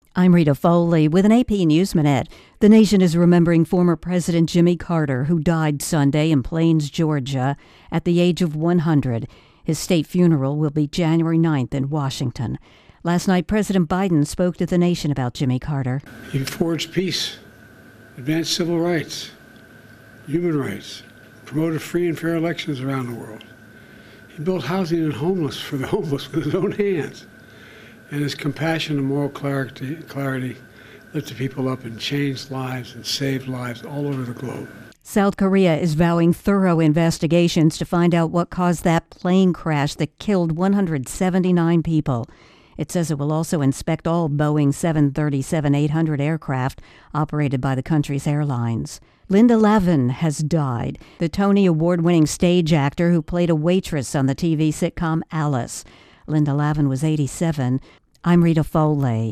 I'm Rita Foley with an AP News Minute. The nation is remembering former President Jimmy Carter, who died Sunday in Plains, Georgia, at the age of 100. His state funeral will be January 9th in Washington. Last night, President Biden spoke to the nation about Jimmy Carter. He forged peace, advanced civil rights, human rights, promoted free and fair elections around the world. He built housing and for the homeless with his own hands. And his compassion and moral clarity lifted people up and changed lives and saved lives all over the globe. South Korea is vowing thorough investigations to find out what caused that plane crash that killed 179 people. It says it will also inspect all Boeing 737-800 aircraft operated by the country's airlines. Linda Lavin has died, the Tony Award-winning stage actor who played a waitress on the TV sitcom Alice. Linda Lavin was 87. I'm Rita Foley.